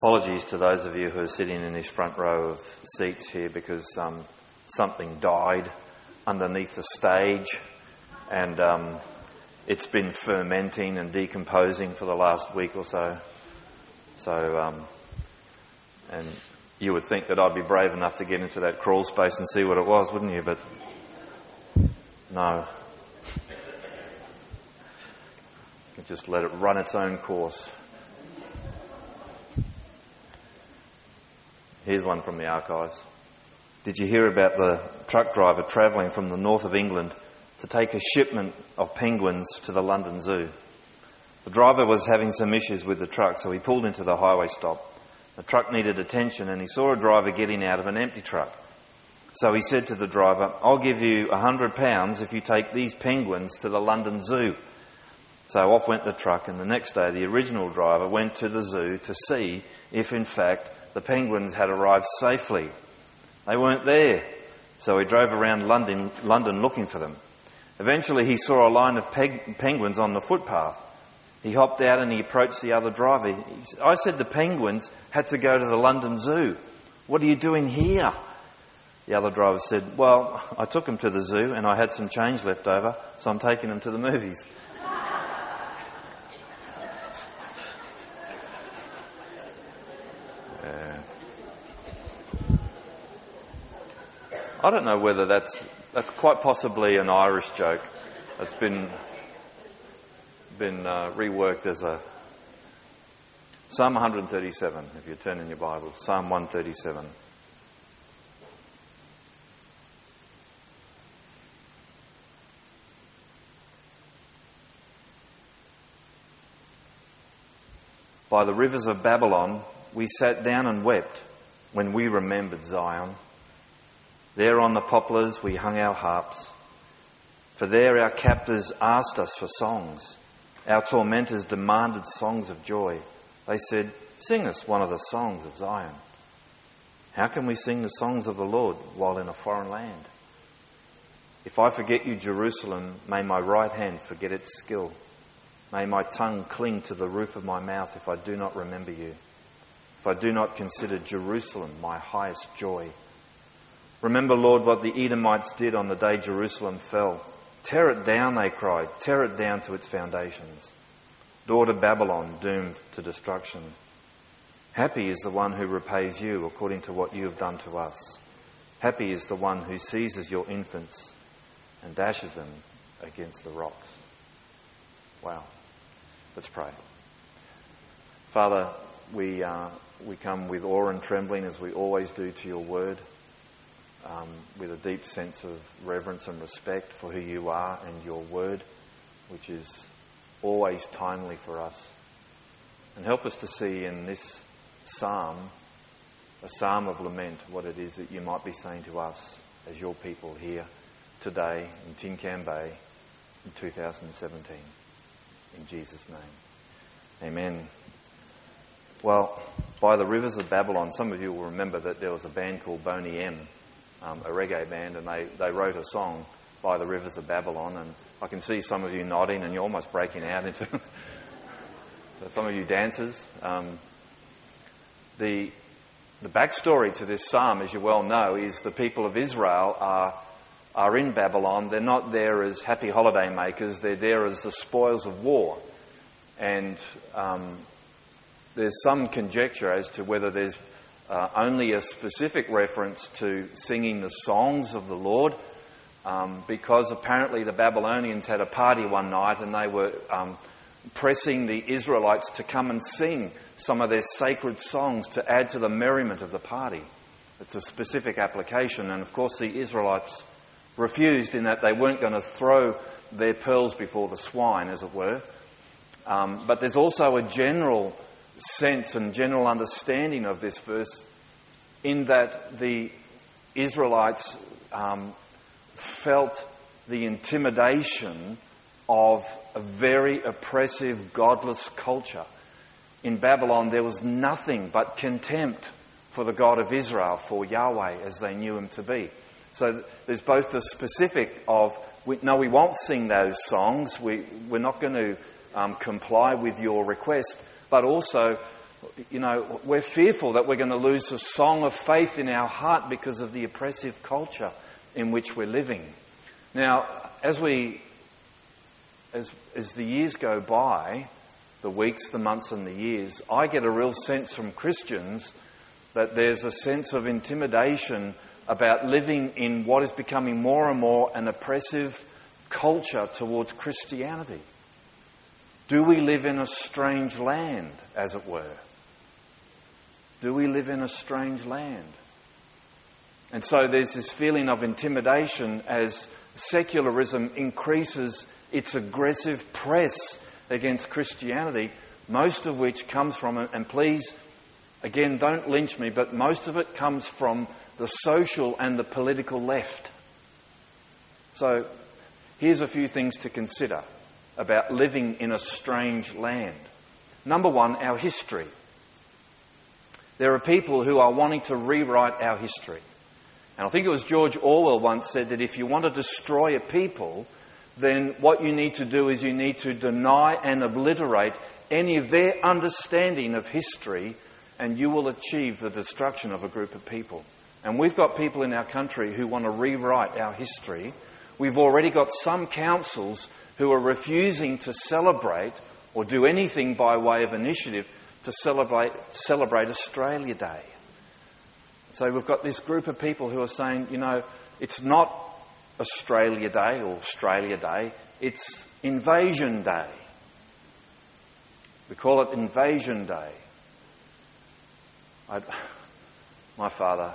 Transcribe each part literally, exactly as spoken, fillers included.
Apologies to those of you who are sitting in this front row of seats here because um, something died underneath the stage and um, it's been fermenting and decomposing for the last week or so. So, um, and you would think that I'd be brave enough to get into that crawl space and see what it was, wouldn't you? But no. You just let it run its own course. Here's one from the archives. Did you hear about the truck driver travelling from the north of England to take a shipment of penguins to the London Zoo? The driver was having some issues with the truck, so he pulled into the highway stop. The truck needed attention and he saw a driver getting out of an empty truck. So he said to the driver, "I'll give you a hundred pounds if you take these penguins to the London Zoo." So off went the truck, and the next day the original driver went to the zoo to see if in fact the penguins had arrived safely. They weren't there, so he drove around London, London looking for them. Eventually he saw a line of peg- penguins on the footpath. He hopped out and he approached the other driver. He said, "I said the penguins had to go to the London Zoo. What are you doing here?" The other driver said, "Well, I took them to the zoo and I had some change left over, so I'm taking them to the movies." I don't know whether that's that's quite possibly an Irish joke that's been been uh, reworked as a Psalm one thirty-seven. If you turn in your Bible, Psalm one thirty-seven. By the rivers of Babylon, we sat down and wept when we remembered Zion. There on the poplars we hung our harps, for there our captors asked us for songs. Our tormentors demanded songs of joy. They said, "Sing us one of the songs of Zion." How can we sing the songs of the Lord while in a foreign land? If I forget you, Jerusalem, may my right hand forget its skill. May my tongue cling to the roof of my mouth if I do not remember you, if I do not consider Jerusalem my highest joy. Remember, Lord, what the Edomites did on the day Jerusalem fell. "Tear it down," they cried. "Tear it down to its foundations. Daughter Babylon, doomed to destruction. Happy is the one who repays you according to what you have done to us. Happy is the one who seizes your infants and dashes them against the rocks." Wow. Let's pray. Father, we uh, we come with awe and trembling, as we always do, to your word. Um, with a deep sense of reverence and respect for who you are and your word, which is always timely for us. And help us to see in this psalm, a psalm of lament, what it is that you might be saying to us as your people here today in Tin Can Bay in two thousand seventeen. In Jesus' name. Amen. Well, by the rivers of Babylon, some of you will remember that there was a band called Boney M, Um, a reggae band, and they, they wrote a song, By the Rivers of Babylon, and I can see some of you nodding and you're almost breaking out into some of you dancers. Um, the the backstory to this psalm, as you well know, is the people of Israel are are in Babylon. They're not there as happy holiday makers, they're there as the spoils of war. And um, there's some conjecture as to whether there's Uh, only a specific reference to singing the songs of the Lord, um, because apparently the Babylonians had a party one night and they were um, pressing the Israelites to come and sing some of their sacred songs to add to the merriment of the party. It's a specific application, and of course the Israelites refused in that they weren't going to throw their pearls before the swine, as it were. Um, but there's also a general sense and general understanding of this verse in that the Israelites um, felt the intimidation of a very oppressive, godless culture. In Babylon, there was nothing but contempt for the God of Israel, for Yahweh, as they knew him to be. So there's both the specific of, we, no, we won't sing those songs, we, we're not going to um, comply with your request, but also You know, we're fearful that we're going to lose the song of faith in our heart because of the oppressive culture in which we're living. Now, as we, as, as the years go by, the weeks, the months and the years, I get a real sense from Christians that there's a sense of intimidation about living in what is becoming more and more an oppressive culture towards Christianity. Do we live in a strange land, as it were? Do we live in a strange land? And so there's this feeling of intimidation as secularism increases its aggressive press against Christianity, most of which comes from, and please, again, don't lynch me, but most of it comes from the social and the political left. So here's a few things to consider about living in a strange land. Number one, our history. There are people who are wanting to rewrite our history. And I think it was George Orwell once said that if you want to destroy a people, then what you need to do is you need to deny and obliterate any of their understanding of history, and you will achieve the destruction of a group of people. And we've got people in our country who want to rewrite our history. We've already got some councils who are refusing to celebrate or do anything by way of initiative to celebrate celebrate Australia Day. So we've got this group of people who are saying, you know, it's not Australia Day or Australia Day, it's Invasion Day. We call it Invasion Day. I'd, my father,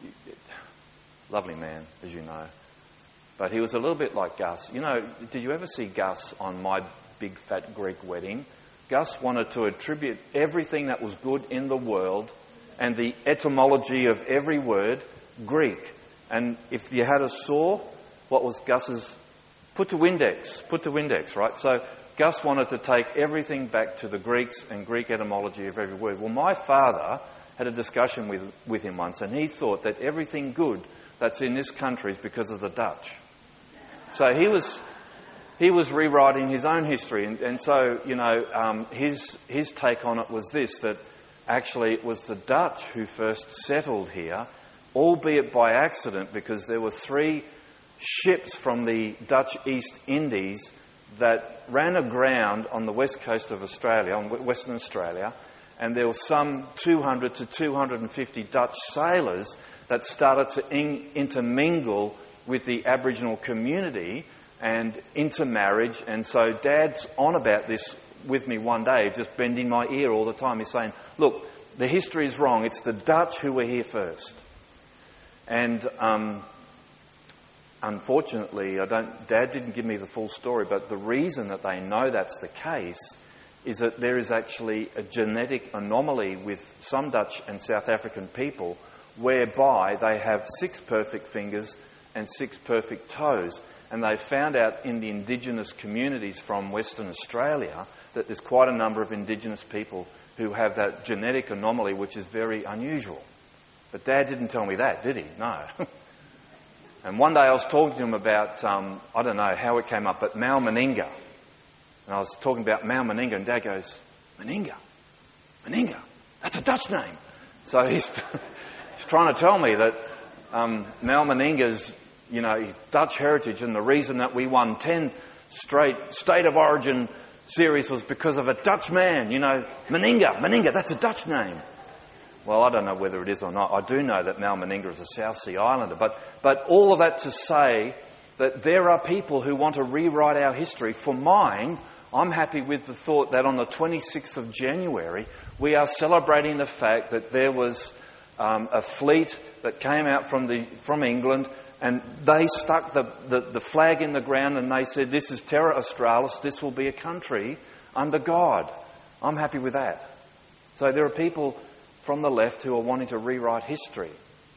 lovely man, as you know, but he was a little bit like Gus. You know, did you ever see Gus on My Big Fat Greek Wedding? Gus wanted to attribute everything that was good in the world and the etymology of every word, Greek. And if you had a sore, what was Gus's? Put to Windex. Put to Windex, right? So Gus wanted to take everything back to the Greeks and Greek etymology of every word. Well, my father had a discussion with, with him once, and he thought that everything good that's in this country is because of the Dutch. So he was he was rewriting his own history. And, and so, you know, um, his his take on it was this, that actually it was the Dutch who first settled here, albeit by accident, because there were three ships from the Dutch East Indies that ran aground on the west coast of Australia, on Western Australia, and there were some two hundred to two hundred fifty Dutch sailors that started to in- intermingle with the Aboriginal community and intermarriage. And so Dad's on about this with me one day, just bending my ear all the time. He's saying, look, the history is wrong. It's the Dutch who were here first. And um, unfortunately, I don't. Dad didn't give me the full story, but the reason that they know that's the case is that there is actually a genetic anomaly with some Dutch and South African people whereby they have six perfect fingers and six perfect toes. And they found out in the Indigenous communities from Western Australia that there's quite a number of Indigenous people who have that genetic anomaly, which is very unusual. But Dad didn't tell me that, did he? No. And one day I was talking to him about, um, I don't know how it came up, but Mal Meninga. And I was talking about Mal Meninga, and Dad goes, Meninga? Meninga? That's a Dutch name. So he's, he's trying to tell me that um, Mal Meninga's, you know, Dutch heritage, and the reason that we won ten straight State of Origin series was because of a Dutch man, you know, Meninga. Meninga, that's a Dutch name. Well, I don't know whether it is or not. I do know that Mal Meninga is a South Sea Islander. But, but all of that to say that there are people who want to rewrite our history. For mine, I'm happy with the thought that on the twenty-sixth of January, we are celebrating the fact that there was um, a fleet that came out from the from England, and they stuck the, the, the flag in the ground and they said, this is Terra Australis, this will be a country under God. I'm happy with that. So there are people from the left who are wanting to rewrite history.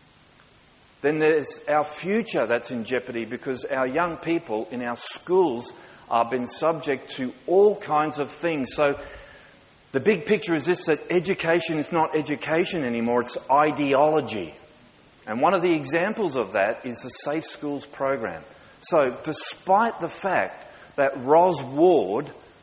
Then there's our future that's in jeopardy, because our young people in our schools are being subject to all kinds of things. So the big picture is this, that education is not education anymore, it's ideology. And one of the examples of that is the Safe Schools program. So despite the fact that Ros Ward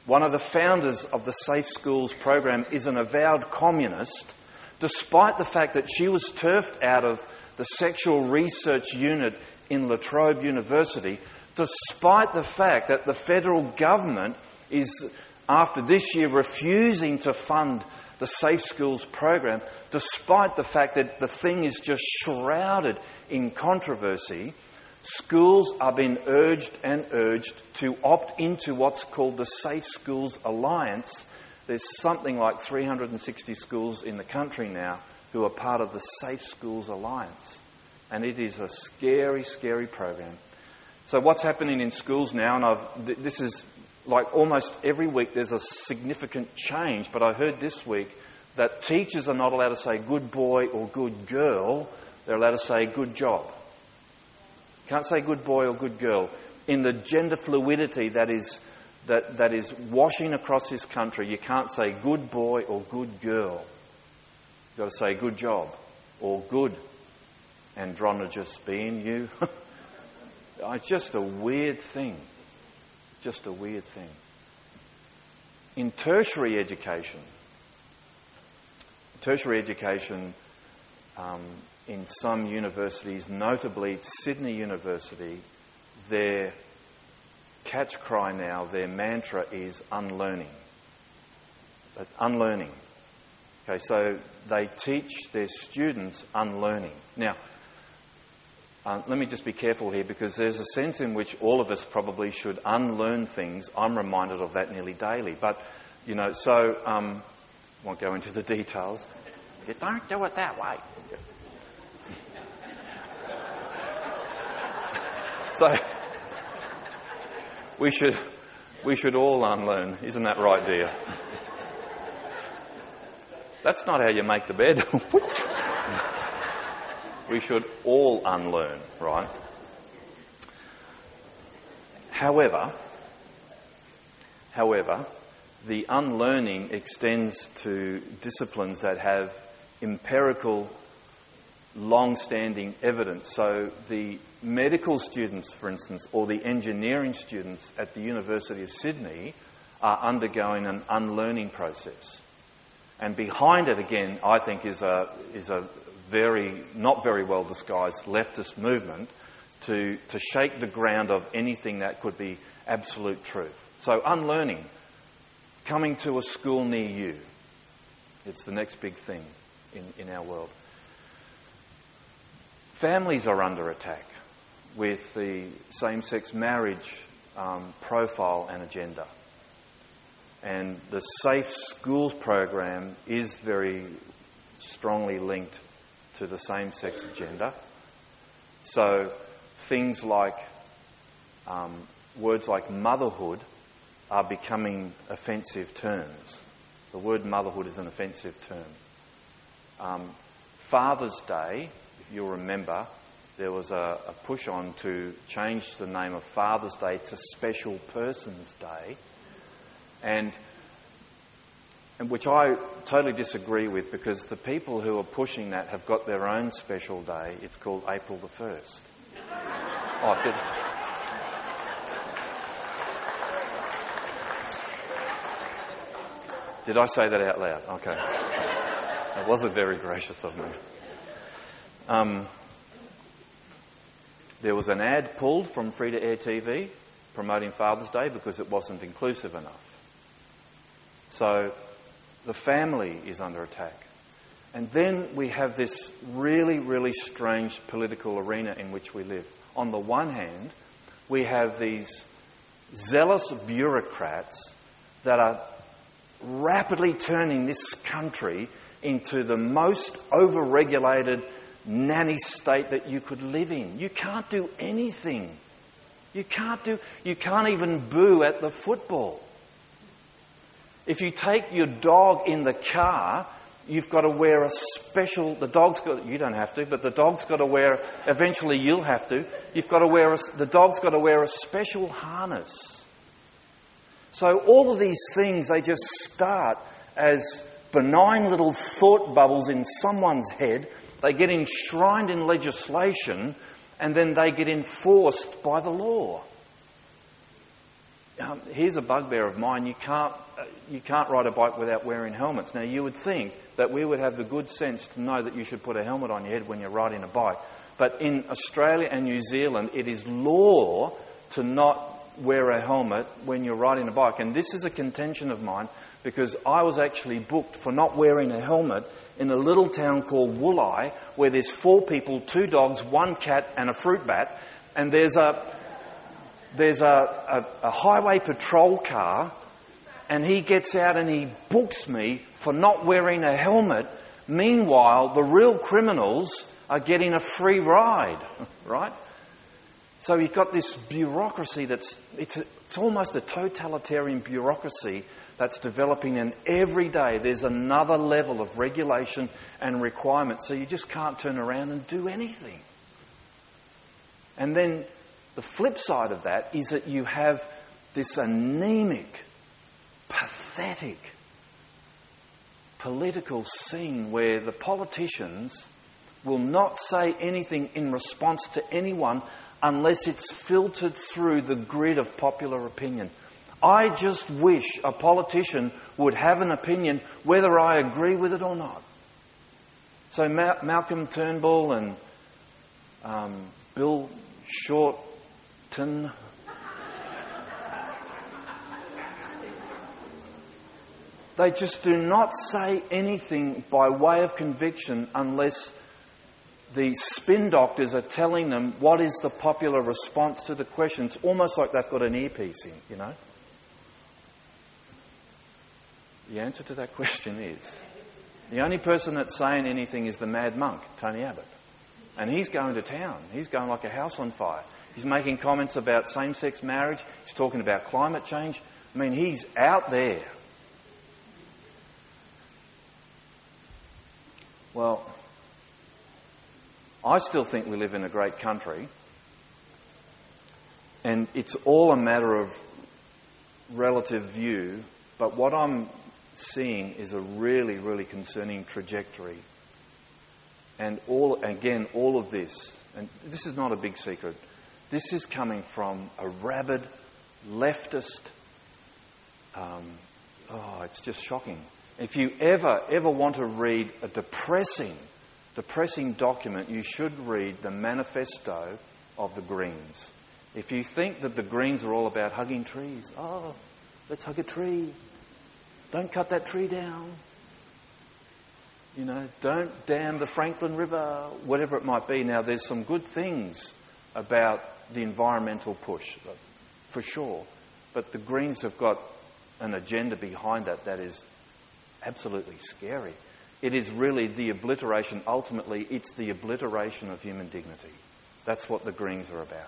one of the founders of the Safe Schools program, is an avowed communist, despite the fact that she was turfed out of the sexual research unit in La Trobe University, despite the fact that the federal government is, after this year, refusing to fund the Safe Schools program, despite the fact that the thing is just shrouded in controversy. Schools are being urged and urged to opt into what's called the Safe Schools Alliance. There's something like three hundred sixty schools in the country now who are part of the Safe Schools Alliance. And it is a scary, scary program. So what's happening in schools now, and I've, th- this is like almost every week there's a significant change, but I heard this week that teachers are not allowed to say good boy or good girl, they're allowed to say good job. Can't say good boy or good girl. In the gender fluidity that is that, that is washing across this country, you can't say good boy or good girl. You've got to say good job or good androgynous being, you. It's just a weird thing. Just a weird thing. In tertiary education, tertiary education um, in some universities, notably Sydney University, their catch cry now, their mantra is unlearning. But unlearning. Okay, so they teach their students unlearning. Now, Uh, let me just be careful here, because there's a sense in which all of us probably should unlearn things. I'm reminded of that nearly daily. But, you know, so, um, won't go into the details. You don't do it that way. So, we should, we should all unlearn. Isn't that right, dear? That's not how you make the bed. We should all unlearn, right? However, however, the unlearning extends to disciplines that have empirical, long-standing evidence. So the medical students, for instance, or the engineering students at the University of Sydney are undergoing an unlearning process. And behind it, again, I think is a is a very, not very well disguised leftist movement to, to shake the ground of anything that could be absolute truth. So unlearning, coming to a school near you. It's the next big thing in, in our world. Families are under attack with the same-sex marriage um, profile and agenda. And the Safe Schools program is very strongly linked to the same-sex agenda. So things like, um, words like motherhood are becoming offensive terms. The word motherhood is an offensive term. Um, Father's Day, if you'll remember, there was a, a push on to change the name of Father's Day to Special Persons Day, and And which I totally disagree with, because the people who are pushing that have got their own special day. It's called April the first. Oh, did... Did I say that out loud? Okay. That wasn't very gracious of me. Um, there was an ad pulled from free-to-air T V promoting Father's Day because it wasn't inclusive enough. So the family is under attack. And then we have this really, really strange political arena in which we live. On the one hand, we have these zealous bureaucrats that are rapidly turning this country into the most over-regulated nanny state that you could live in. You can't do anything. You can't do, you can't even boo at the football. If you take your dog in the car, you've got to wear a special... The dog's got... You don't have to, but the dog's got to wear... Eventually you'll have to. You've got to wear... A, the dog's got to wear a special harness. So all of these things, they just start as benign little thought bubbles in someone's head. They get enshrined in legislation, and then they get enforced by the law. um, here's a bugbear of mine. You can't, uh, you can't ride a bike without wearing helmets. Now, you would think that we would have the good sense to know that you should put a helmet on your head when you're riding a bike. But in Australia and New Zealand, it is law to not wear a helmet when you're riding a bike. And this is a contention of mine because I was actually booked for not wearing a helmet in a little town called Woolai, where there's four people, two dogs, one cat and a fruit bat. And there's a there's a, a, a highway patrol car, and he gets out and he books me for not wearing a helmet. Meanwhile, the real criminals are getting a free ride, right? So you've got this bureaucracy that's, it's, a, it's almost a totalitarian bureaucracy that's developing, and every day there's another level of regulation and requirement, so you just can't turn around and do anything. And then the flip side of that is that you have this anemic, pathetic political scene where the politicians will not say anything in response to anyone unless it's filtered through the grid of popular opinion. I just wish a politician would have an opinion whether I agree with it or not. So Ma- Malcolm Turnbull and um, Bill Shorten, they just do not say anything by way of conviction unless the spin doctors are telling them what is the popular response to the question. It's almost like they've got an earpiece in, you know. The answer to that question is, the only person that's saying anything is the mad monk, Tony Abbott. And he's going to town. He's going like a house on fire. He's making comments about same-sex marriage. He's talking about climate change. I mean, he's out there. Well, I still think we live in a great country, and it's all a matter of relative view, but what I'm seeing is a really, really concerning trajectory. And all, again, all of this, and this is not a big secret, this is coming from a rabid, leftist, um, oh, it's just shocking. If you ever, ever want to read a depressing, depressing document, you should read the manifesto of the Greens. If you think that the Greens are all about hugging trees, oh, let's hug a tree. Don't cut that tree down. You know, don't dam the Franklin River, whatever it might be. Now, there's some good things about the environmental push, for sure. But the Greens have got an agenda behind that that is absolutely scary. It is really the obliteration, ultimately, it's the obliteration of human dignity. That's what the Greens are about.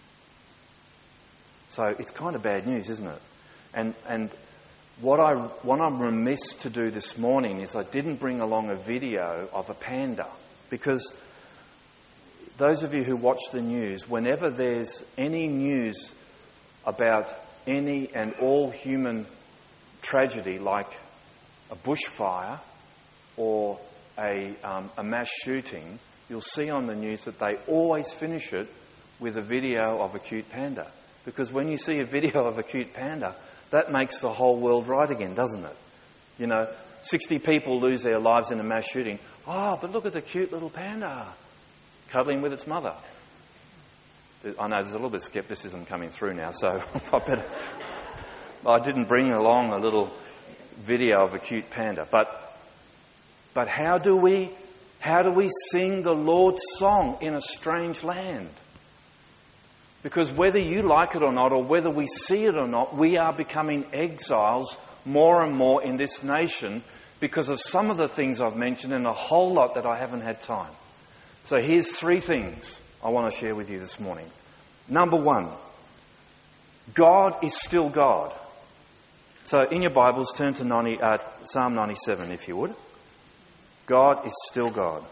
So it's kind of bad news, isn't it? And and what, I, what I'm remiss to do this morning is I didn't bring along a video of a panda, because those of you who watch the news, whenever there's any news about any and all human tragedy, like a bushfire or a, um, a mass shooting, you'll see on the news that they always finish it with a video of a cute panda. Because when you see a video of a cute panda, that makes the whole world right again, doesn't it? You know, sixty people lose their lives in a mass shooting. Oh, but look at the cute little panda cuddling with its mother. I know there's a little bit of scepticism coming through now, so I better... I didn't bring along a little video of a cute panda. But but how do we how do we sing the Lord's song in a strange land? Because whether you like it or not, or whether we see it or not, we are becoming exiles more and more in this nation because of some of the things I've mentioned and a whole lot that I haven't had time. So here's three things I want to share with you this morning. Number one, God is still God. So in your Bibles, turn to ninety, uh, Psalm ninety-seven, if you would. God is still God.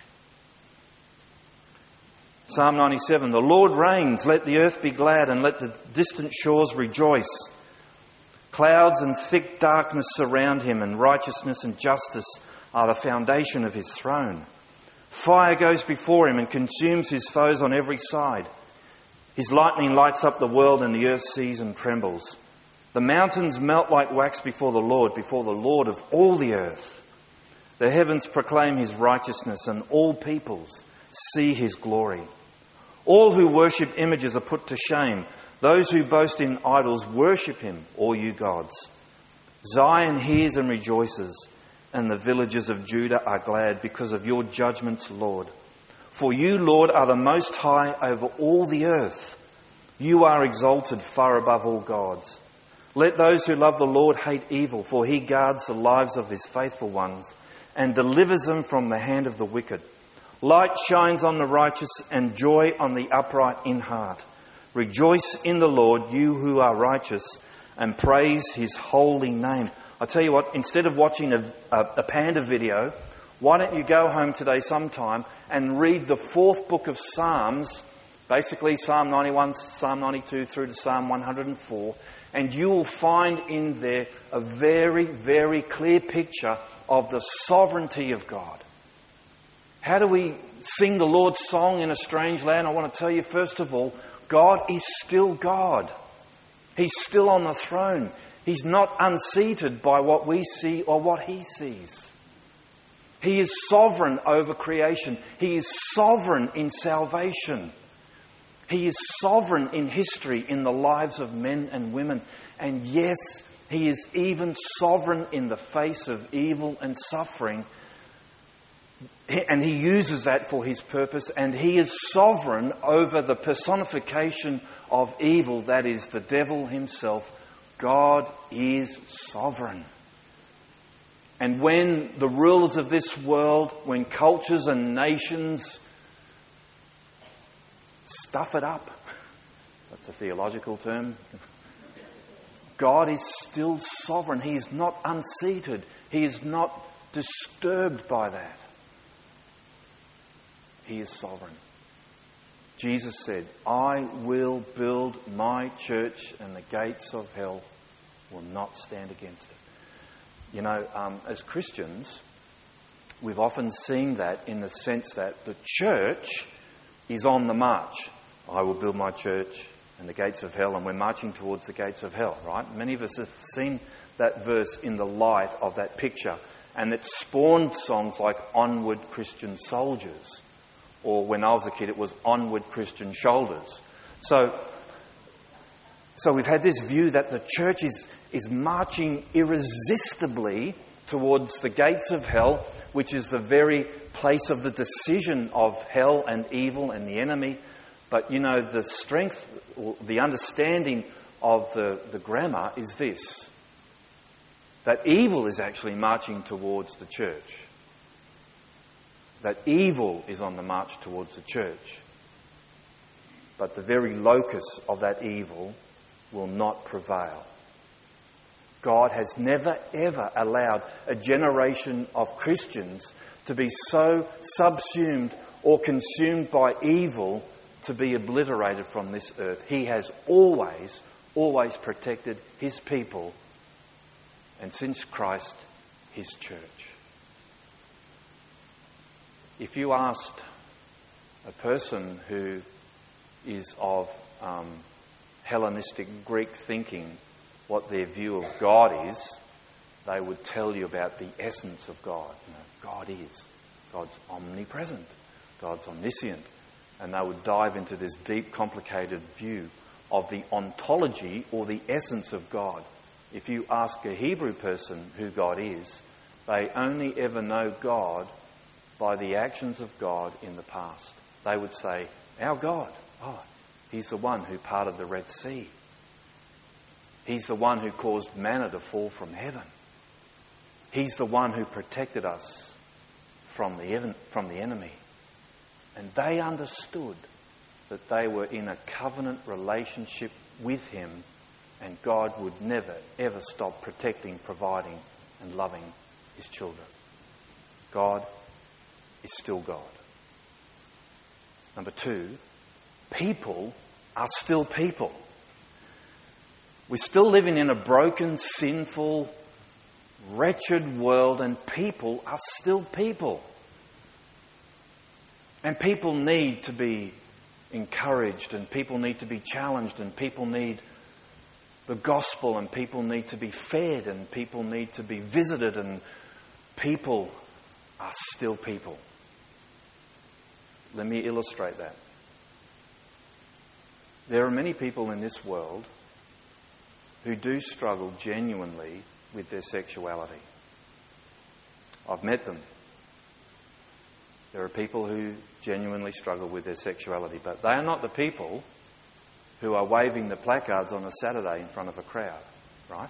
Psalm ninety-seven, the Lord reigns, let the earth be glad and let the distant shores rejoice. Clouds and thick darkness surround him, and righteousness and justice are the foundation of his throne. Fire goes before him and consumes his foes on every side. His lightning lights up the world, and the earth sees and trembles. The mountains melt like wax before the Lord, before the Lord of all the earth. The heavens proclaim his righteousness, and all peoples see his glory. All who worship images are put to shame. Those who boast in idols worship him, all you gods. Zion hears and rejoices, and the villages of Judah are glad because of your judgments, Lord. For you, Lord, are the most high over all the earth. You are exalted far above all gods. Let those who love the Lord hate evil, for he guards the lives of his faithful ones and delivers them from the hand of the wicked. Light shines on the righteous and joy on the upright in heart. Rejoice in the Lord, you who are righteous, and praise his holy name. I tell you what, instead of watching a, a, a Panda video, why don't you go home today sometime and read the fourth book of Psalms, basically Psalm ninety-one, Psalm ninety-two through to Psalm one hundred four, and you will find in there a very, very clear picture of the sovereignty of God. How do we sing the Lord's song in a strange land? I want to tell you, first of all, God is still God. He's still on the throne. He's not unseated by what we see or what he sees. He is sovereign over creation. He is sovereign in salvation. He is sovereign in history, in the lives of men and women. And yes, he is even sovereign in the face of evil and suffering. And he uses that for his purpose. And he is sovereign over the personification of evil, that is the devil himself. God is sovereign. And when the rulers of this world, when cultures and nations stuff it up, that's a theological term, God is still sovereign. He is not unseated. He is not disturbed by that. He is sovereign. Jesus said, I will build my church and the gates of hell will not stand against it. You know, um, as Christians, we've often seen that in the sense that the church is on the march. I will build my church and the gates of hell, and we're marching towards the gates of hell, right? Many of us have seen that verse in the light of that picture, and it spawned songs like Onward Christian Soldiers, or when I was a kid it was Onward Christian Shoulders. So, so we've had this view that the church is, is marching irresistibly towards the gates of hell, which is the very place of the decision of hell and evil and the enemy. But, you know, the strength, the understanding of the, the grammar is this, that evil is actually marching towards the church. That evil is on the march towards the church. But the very locus of that evil will not prevail. God has never ever allowed a generation of Christians to be so subsumed or consumed by evil to be obliterated from this earth. He has always, always protected his people, and since Christ, his church. If you asked a person who is of um, Hellenistic Greek thinking what their view of God is, they would tell you about the essence of God. You know, God is. God's omnipresent. God's omniscient. And they would dive into this deep, complicated view of the ontology or the essence of God. If you ask a Hebrew person who God is, they only ever know God by the actions of God in the past. They would say, our God, oh, he's the one who parted the Red Sea. He's the one who caused manna to fall from heaven. He's the one who protected us from the, from the enemy. And they understood that they were in a covenant relationship with him, and God would never, ever stop protecting, providing and loving his children. God is still God. Number two, people are still people. We're still living in a broken, sinful, wretched world, and people are still people. And people need to be encouraged, and people need to be challenged, and people need the gospel, and people need to be fed, and people need to be visited, and people are still people. Let me illustrate that. There are many people in this world who do struggle genuinely with their sexuality. I've met them. There are people who genuinely struggle with their sexuality, but they are not the people who are waving the placards on a Saturday in front of a crowd, right?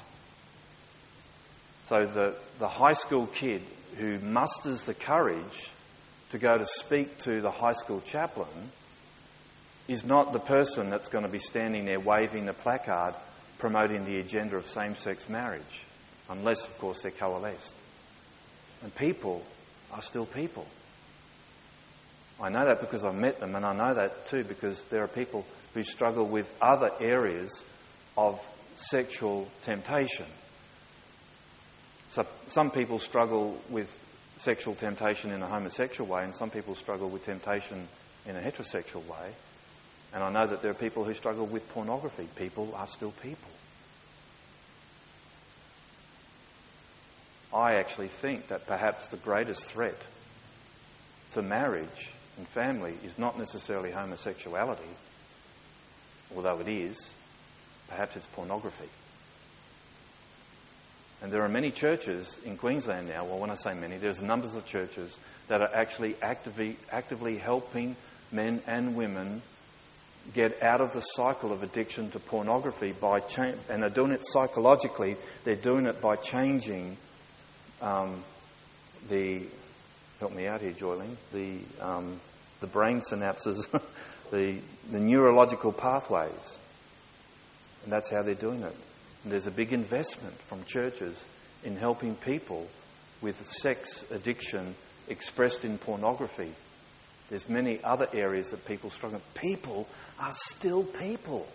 So the, the high school kid who musters the courage to go to speak to the high school chaplain is not the person that's going to be standing there waving the placard promoting the agenda of same-sex marriage, unless, of course, they're coalesced. And people are still people. I know that because I've met them, and I know that too because there are people who struggle with other areas of sexual temptation. So some people struggle with sexual temptation in a homosexual way, and some people struggle with temptation in a heterosexual way. And I know that there are people who struggle with pornography. People are still people. I actually think that perhaps the greatest threat to marriage and family is not necessarily homosexuality, although it is. Perhaps it's pornography. And there are many churches in Queensland now, well, when I say many, there's numbers of churches that are actually actively, actively helping men and women get out of the cycle of addiction to pornography by cha- and they're doing it psychologically. They're doing it by changing um, the help me out here, Joyling. The um, the brain synapses, the the neurological pathways, and that's how they're doing it. And there's a big investment from churches in helping people with sex addiction expressed in pornography. There's many other areas that people struggle. People are still people,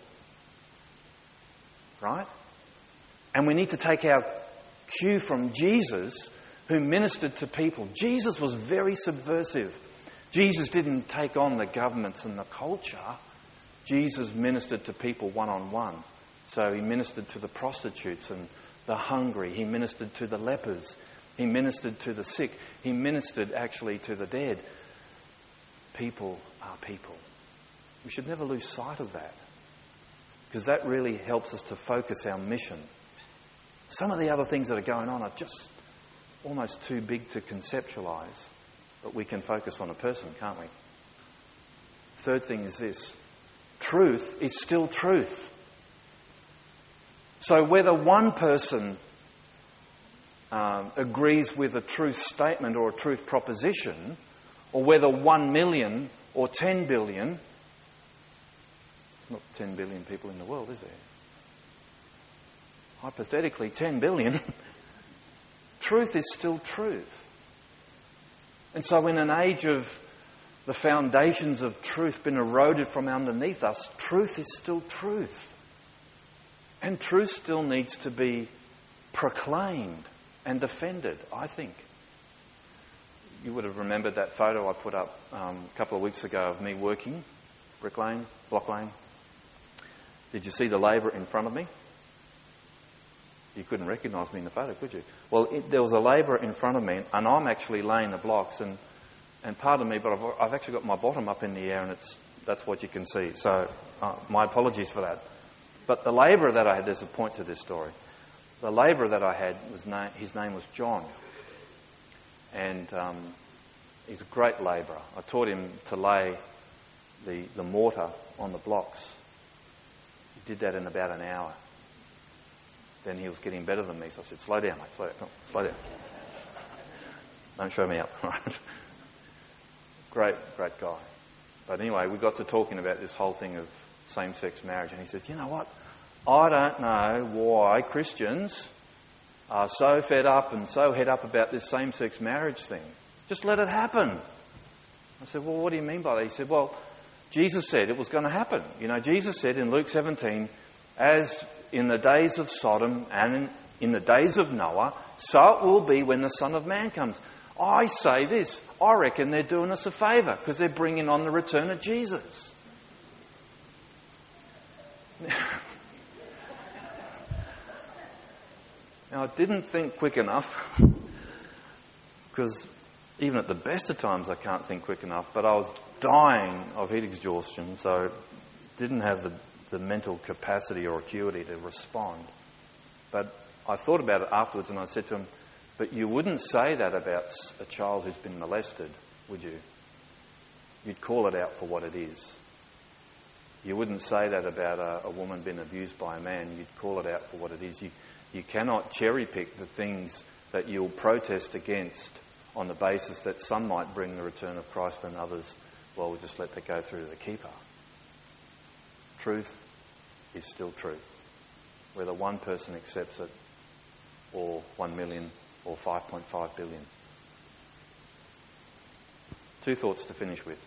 right? And we need to take our cue from Jesus, who ministered to people. Jesus was very subversive. Jesus didn't take on the governments and the culture. Jesus ministered to people one-on-one. So he ministered to the prostitutes and the hungry. He ministered to the lepers. He ministered to the sick. He ministered actually to the dead. People are people. We should never lose sight of that, because that really helps us to focus our mission. Some of the other things that are going on are just almost too big to conceptualise, but we can focus on a person, can't we? Third thing is this: truth is still truth. So whether one person um, agrees with a truth statement or a truth proposition, or whether one million or ten billion, there's not ten billion people in the world, is there? Hypothetically, ten billion, truth is still truth. And so in an age of the foundations of truth been eroded from underneath us, truth is still truth. And truth still needs to be proclaimed and defended, I think. You would have remembered that photo I put up um, a couple of weeks ago of me working, Brick Lane, Block Lane. Did you see the labourer in front of me? You couldn't recognise me in the photo, could you? Well, it, there was a labourer in front of me, and I'm actually laying the blocks, and, and pardon me, but I've, I've actually got my bottom up in the air, and it's that's what you can see. So uh, my apologies for that. But the labourer that I had, there's a point to this story. The labourer that I had, was na- his name was John. And um, he's a great labourer. I taught him to lay the, the mortar on the blocks. He did that in about an hour. Then he was getting better than me, so I said, slow down, mate, slow down, no, slow down. Don't show me up, right? Great, great guy. But anyway, we got to talking about this whole thing of same-sex marriage, and he says, you know what? I don't know why Christians are so fed up and so head up about this same-sex marriage thing. Just let it happen. I said, well, what do you mean by that? He said, well, Jesus said it was going to happen. You know, Jesus said in Luke seventeen, as in the days of Sodom and in, in the days of Noah, so it will be when the Son of Man comes. I say this, I reckon they're doing us a favour because they're bringing on the return of Jesus. Now, I didn't think quick enough, because even at the best of times I can't think quick enough, but I was dying of heat exhaustion, so didn't have the, the mental capacity or acuity to respond. But I thought about it afterwards, and I said to him, but you wouldn't say that about a child who's been molested, would you? You'd call it out for what it is. You wouldn't say that about a, a woman being abused by a man. You'd call it out for what it is. You, you cannot cherry pick the things that you'll protest against on the basis that some might bring the return of Christ and others, well, we'll just let that go through to the keeper. Truth is still truth. Whether one person accepts it or one million or five point five billion. Two thoughts to finish with.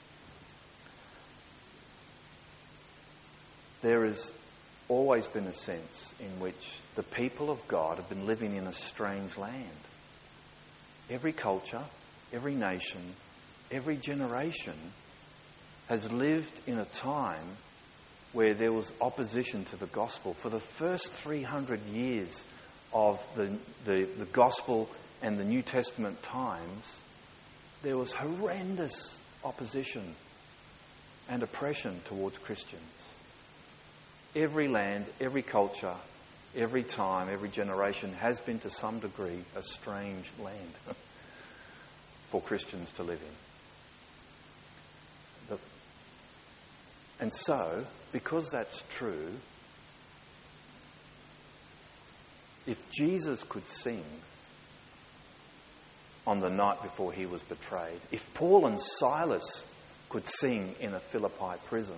There has always been a sense in which the people of God have been living in a strange land. Every culture, every nation, every generation has lived in a time where there was opposition to the gospel. For the first three hundred years of the, the, the gospel and the New Testament times, there was horrendous opposition and oppression towards Christians. Every land, every culture, every time, every generation has been to some degree a strange land for Christians to live in. The, and so, because that's true, if Jesus could sing on the night before he was betrayed, if Paul and Silas could sing in a Philippi prison,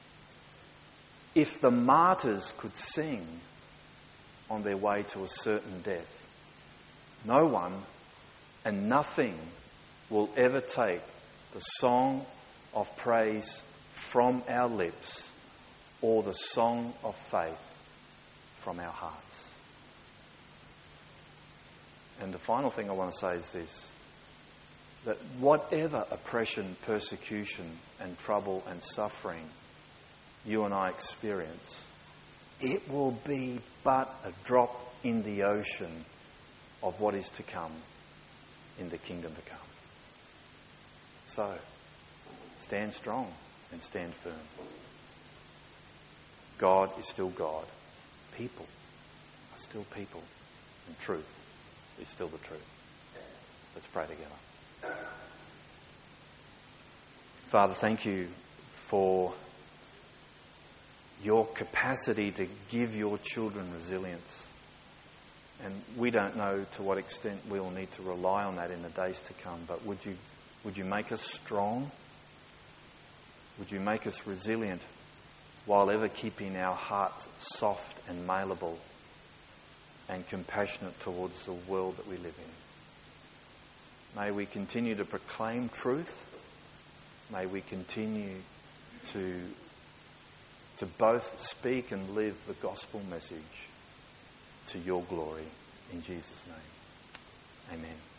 if the martyrs could sing on their way to a certain death, no one and nothing will ever take the song of praise from our lips or the song of faith from our hearts. And the final thing I want to say is this, that whatever oppression, persecution and trouble and suffering you and I experience, it will be but a drop in the ocean of what is to come in the kingdom to come. So, stand strong and stand firm. God is still God. People are still people. And truth is still the truth. Let's pray together. Father, thank you for your capacity to give your children resilience. And we don't know to what extent we'll need to rely on that in the days to come, but would you would you make us strong? Would you make us resilient while ever keeping our hearts soft and malleable and compassionate towards the world that we live in? May we continue to proclaim truth. May we continue to to both speak and live the gospel message to your glory. In Jesus' name, amen.